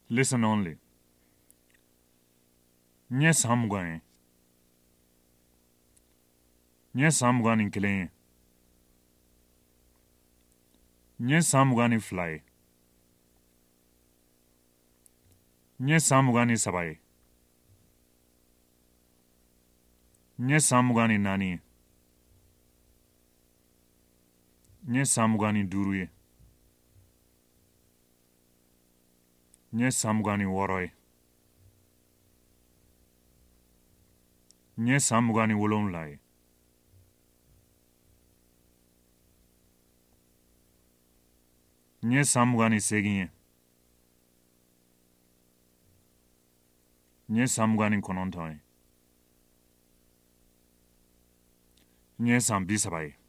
Listen only. Nye samgwani. Nye samgwani killing. Nye samgwani fly. Nye samgwani sabai. Nye samgwani nani. Nye samgwani duruye. Nye samgwani woroy. Nye samgwani wolomlai. Nye samgwani seginye. Nye samgwani konontoy. Nye sambisabai.